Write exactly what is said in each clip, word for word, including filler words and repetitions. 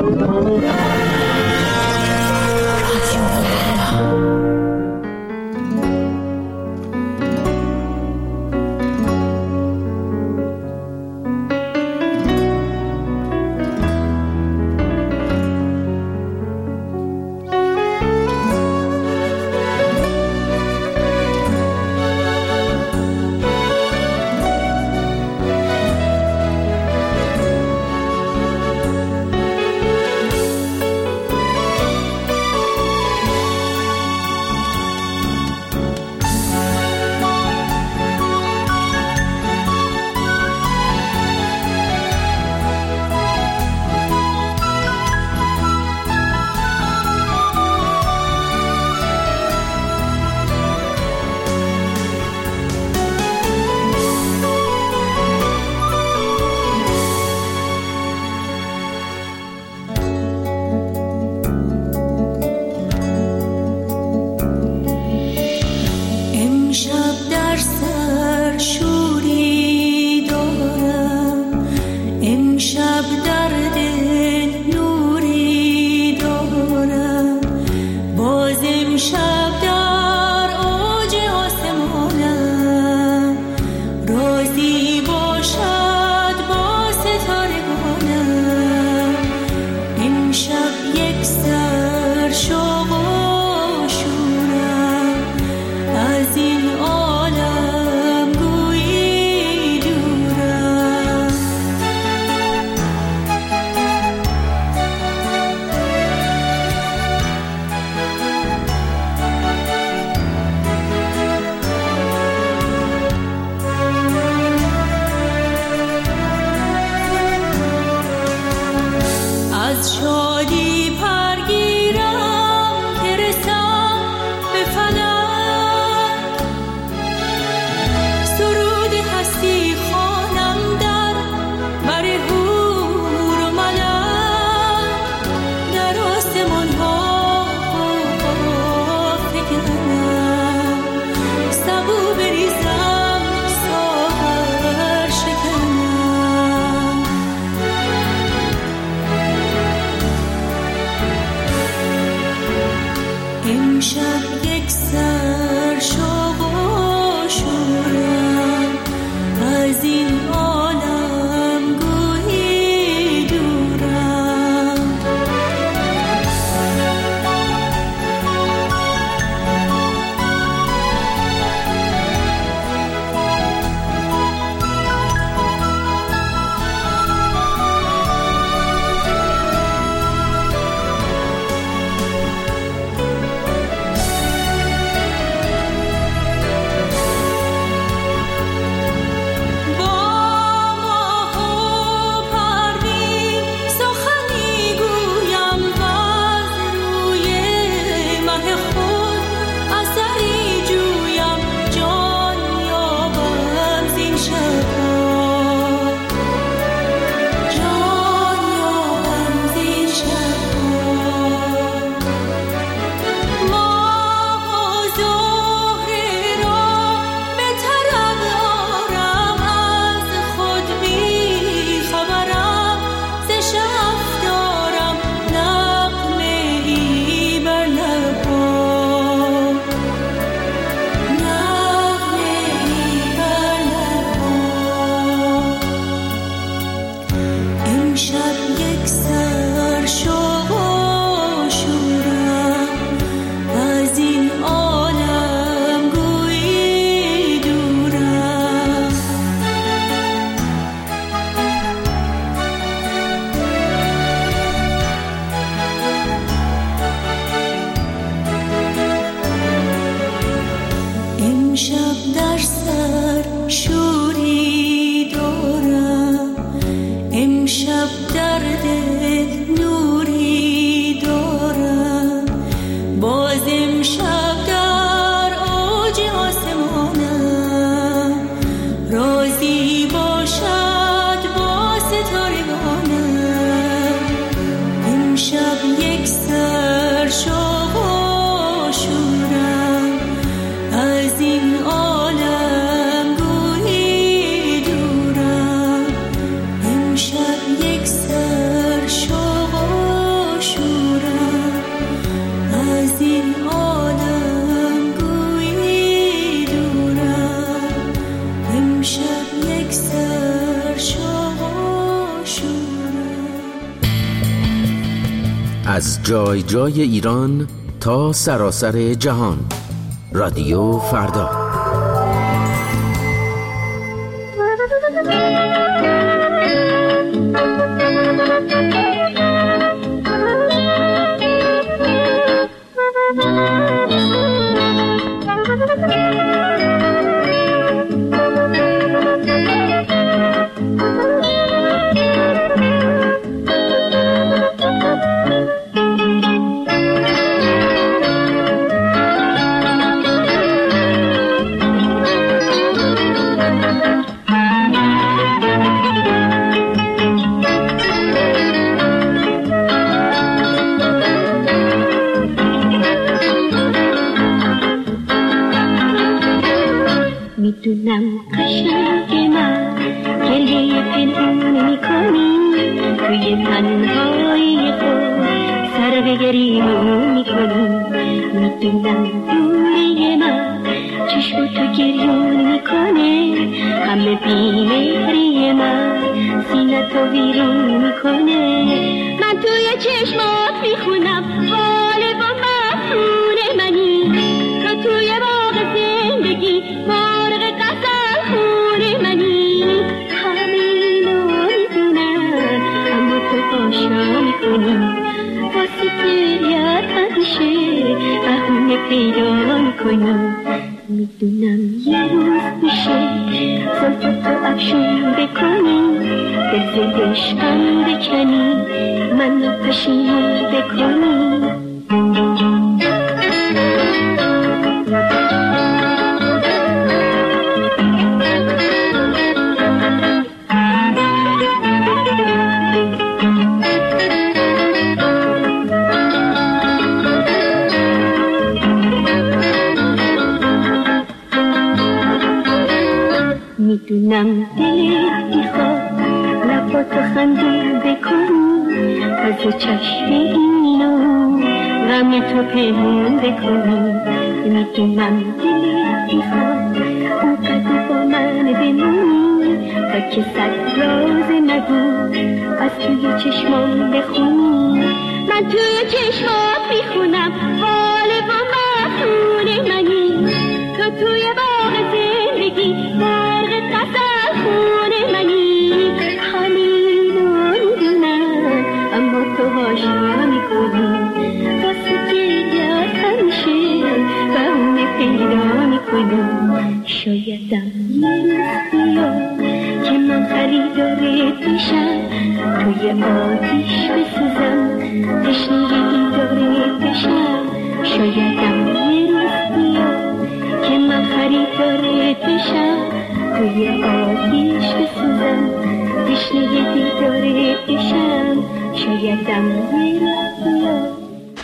یک سر شما از جای جای ایران تا سراسر جهان. رادیو فردا. میدونم قشنگ من گریه پنهون میکنی، توی تنهایی خود سر به گریمون میکنی. میدونم دوری من چشم تو گریون میکنه، همه بیمهری من سینه تو بیرون میکنه. من توی چشمات میخونم حال با مفتون منی، تو توی باغ زندگی مارغ غزل خون منی. همه اینو میدونم اما تو آشنا میکنی، واسه گریت همیشه بهونه پیدا میکنی. میدونم یه روز میشه زلف تو افشون بکنی، دل عشقم بکنی، منو پشیمون بکنی. میدونم دلت میخواد لباتو خندون بکنی، از چشم اینو غم تو پنهون بکنی. میدونم دلت میخواد اونقدر با من بمونی، تا که صد راز نگو از توی چشمام بخونی. من توی چشمات میخونم حال با مفتون منی، تو توی باغ زندگی مارغ غزل خون منی. همینو میدونم اما تو هاشا میکنی، واسه گریت همیشه بهونه پیدا میکنی. شایدم یه روز بیاد که من خریدارت بشم، توی آتیش بسوزم تشنه دیدارت بشم. شایدم یه روز بیاد که من خریدارت بشم، توی آتیش بسوزم تشنه دیدارت بشم. شایدم یه روز بیاد.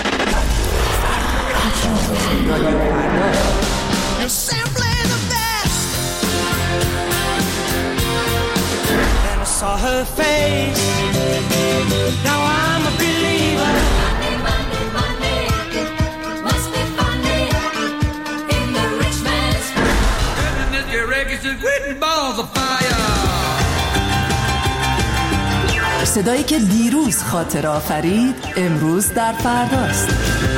You're simply the best. Then I saw her face. Now I'm a believer. Monday, Monday, Monday, must be funny in the rich man's world. And this records is written balls of fire. صدایی که دیروز خاطر آفرید امروز در فرداست.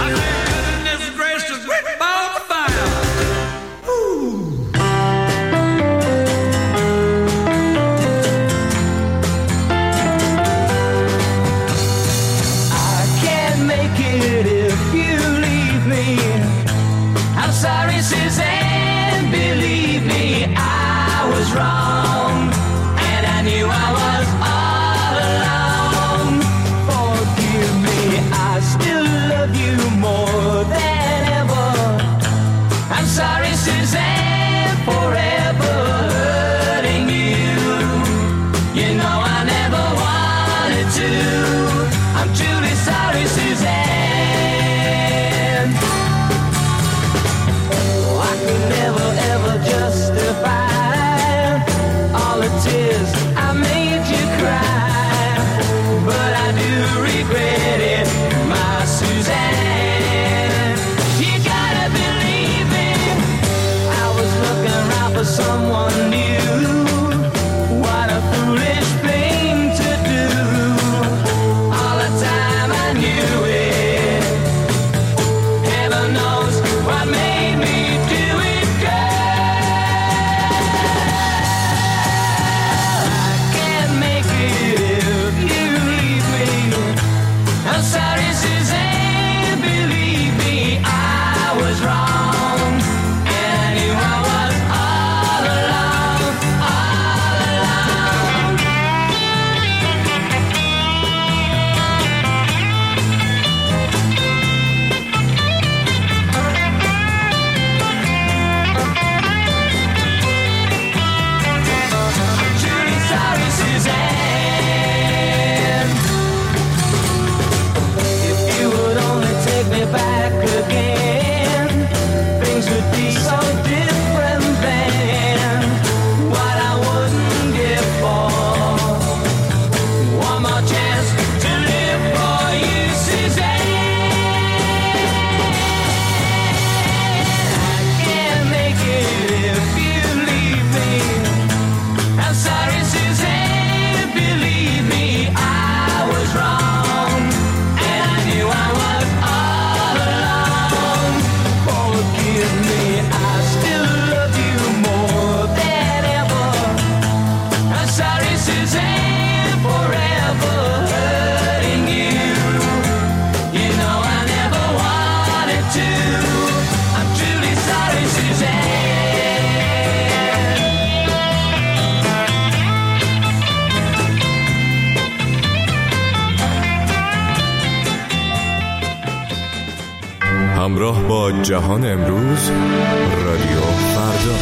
Sorry, Suzanne, believe me, I was wrong, and I knew I was all alone. Forgive me, I still love you more همراه با جهان امروز، رادیو فردا.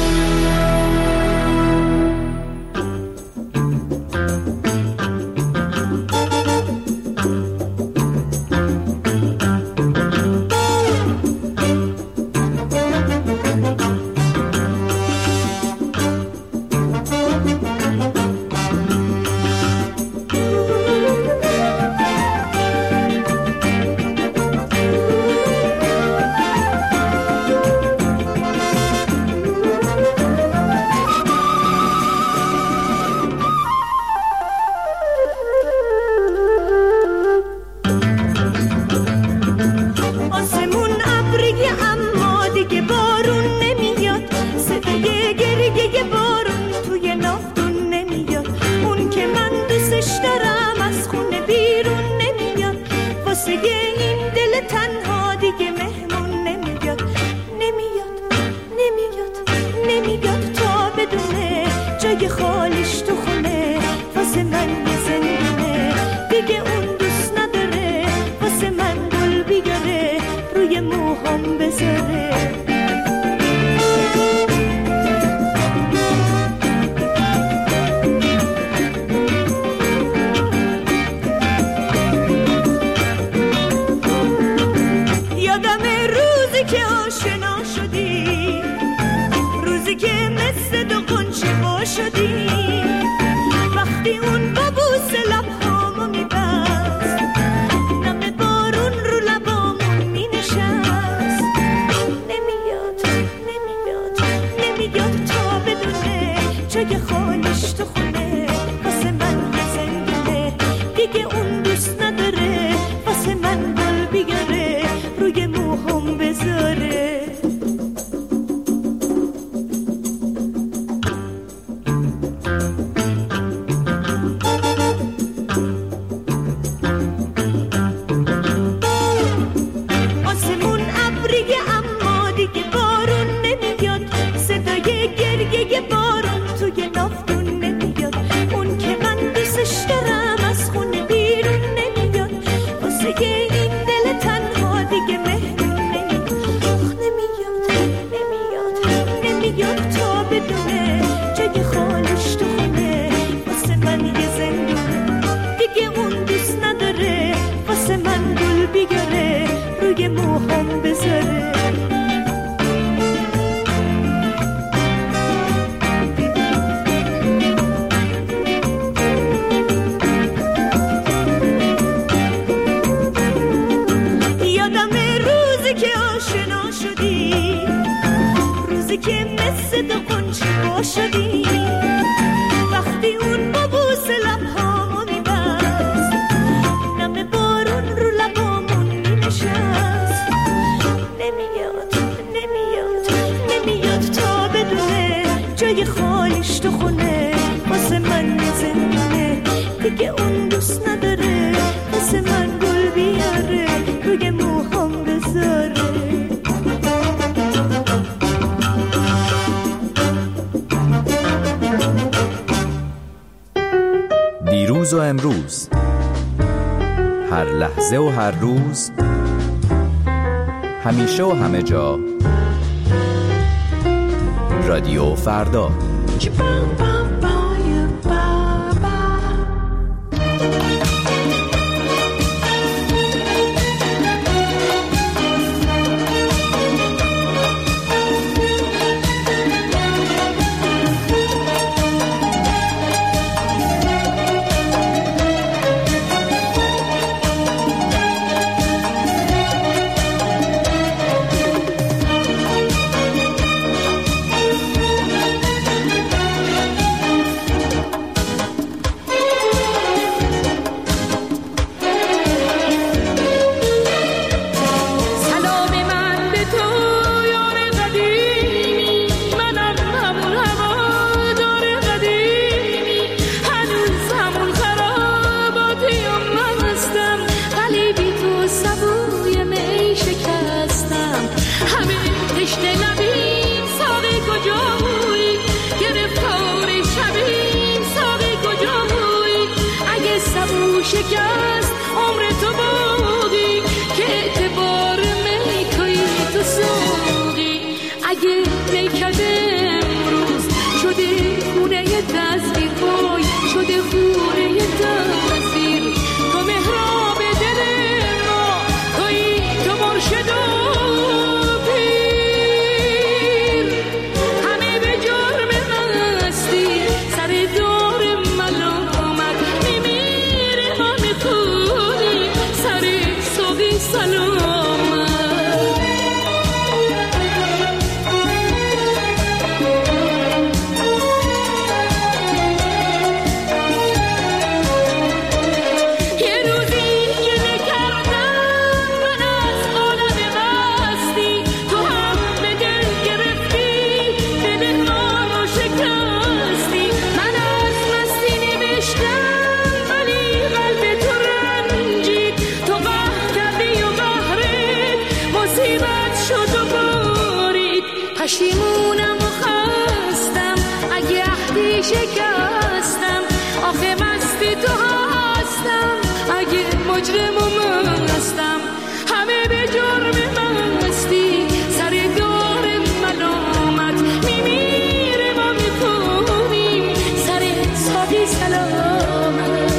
دیروز و امروز، هر لحظه و هر روز، همیشه و همه جا، رادیو فردا. شکست عمر تو باقی که اعتبار می پشیمونم و خستم اگه عهدی شکستم، آخه مستی تو هستم اگه مجرم و مستم، همه به جرم مستی سر دار ملامت میمیره ما میکنیم سر ساقی سلامت.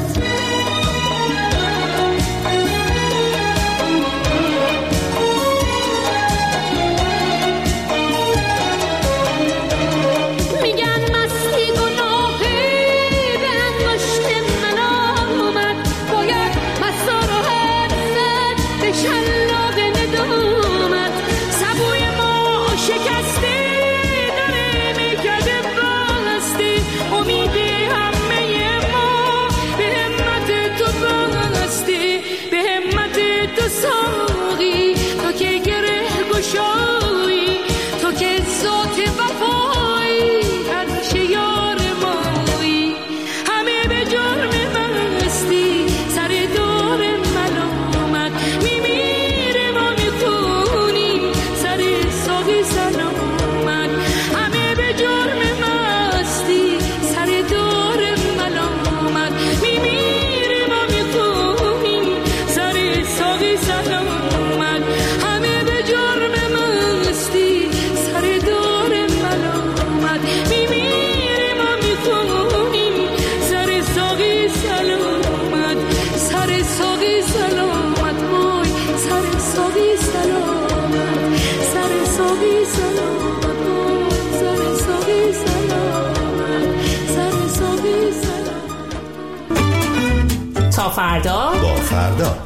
تا فردا با فردا.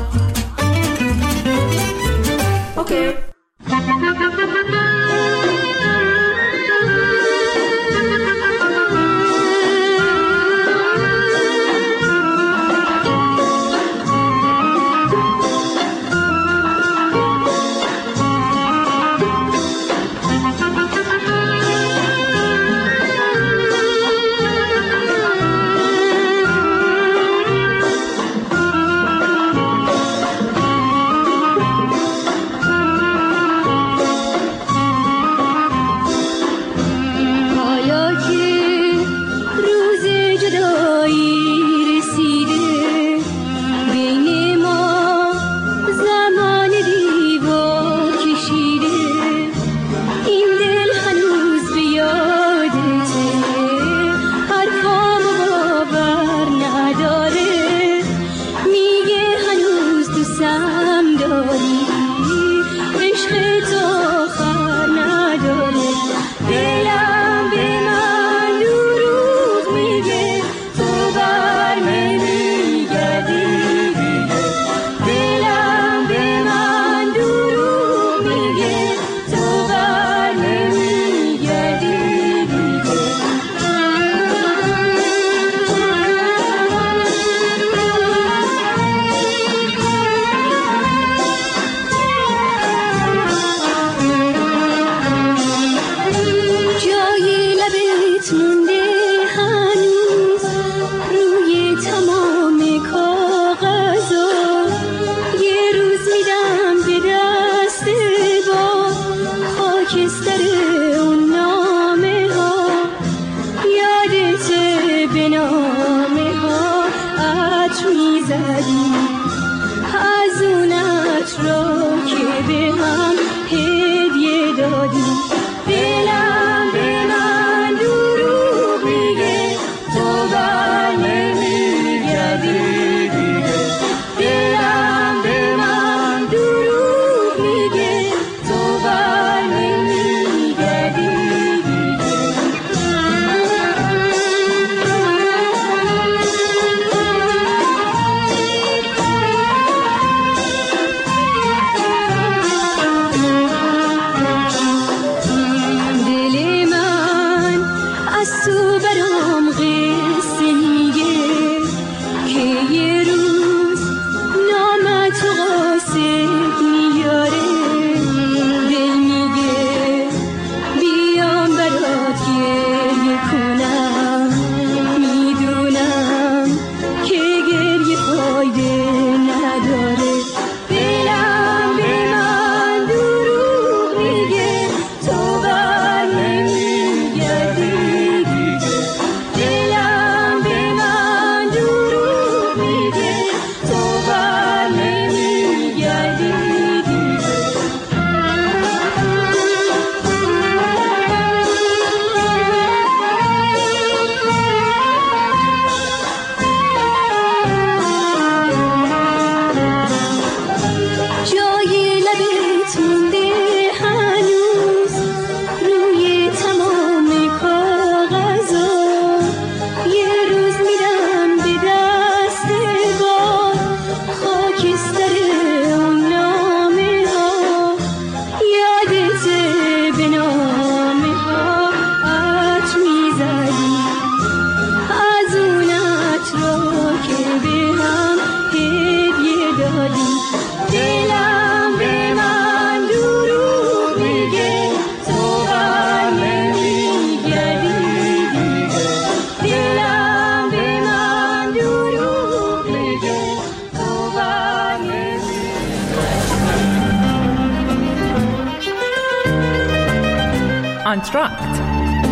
اوکی. آنتراکت.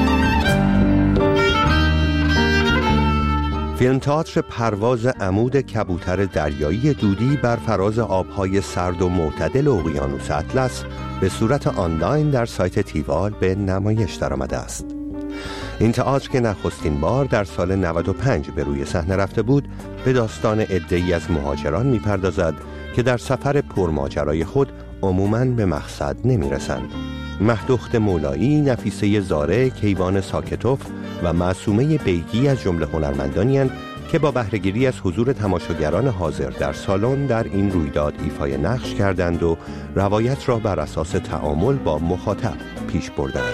فیلم تئاتر پرواز عمود کبوتر دریایی دودی بر فراز آبهای سرد و معتدل اقیانوس اطلس به صورت آنلاین در سایت تیوال به نمایش درآمده است. این تئاتر که نخستین بار در سال نود و پنج به روی صحنه رفته بود، به داستان عده‌ای از مهاجران می‌پردازد که در سفر پرماجرای خود عموماً به مقصد نمی‌رسند. مهدوخت مولایی، نفیسه زاره، کیوان ساکتوف و معصومه بیگی از جمله هنرمندانی اند که با بهره‌گیری از حضور تماشاگران حاضر در سالن در این رویداد ایفای نقش کردند و روایت را بر اساس تعامل با مخاطب پیش بردند.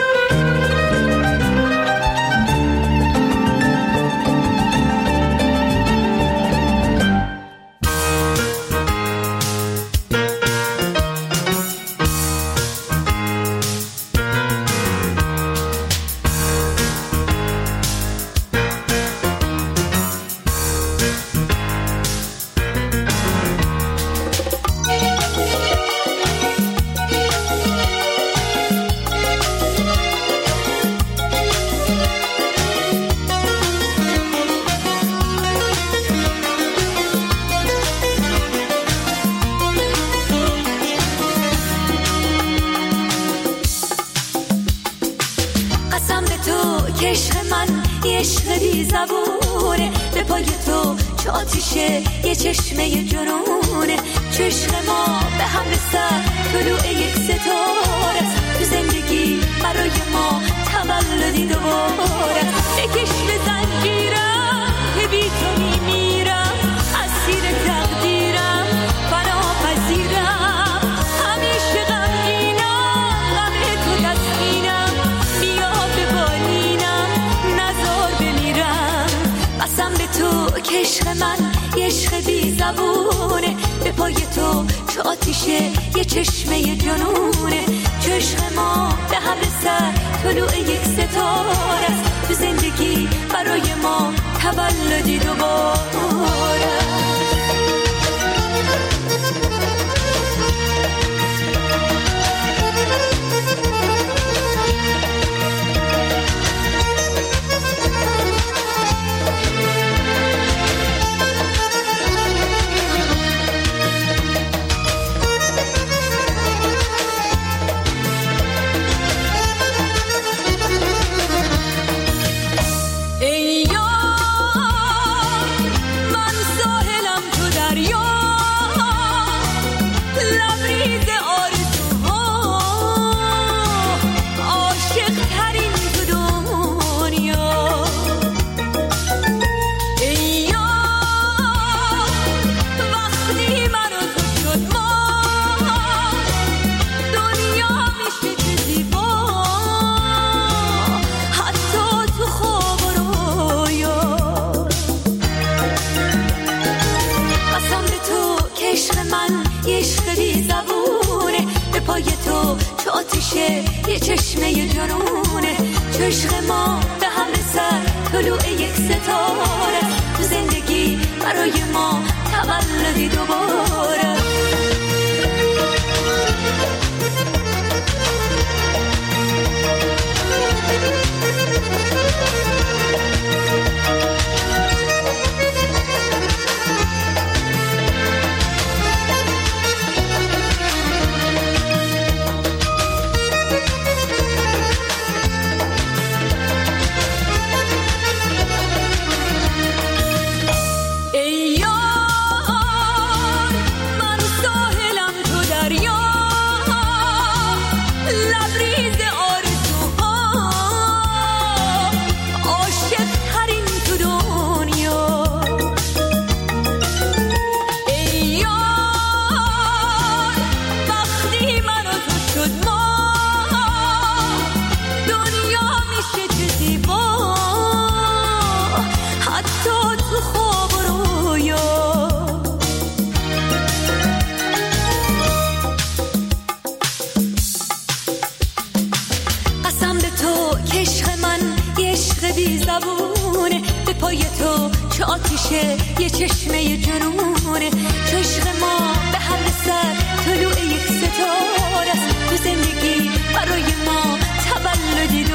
آتیشه یه چشمه جنونه، عشق ما به هم رسد طلوع یک ستاره است، تو زندگی برای ما تولدی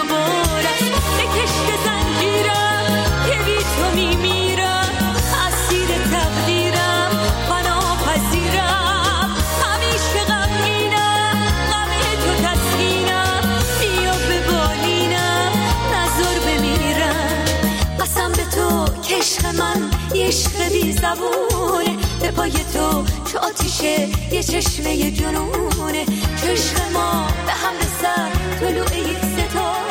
آسمونه، به پای تو چه آتیشه یه چشمه یه جنونه، چشم ما به هم سر طلوع یک ستاره.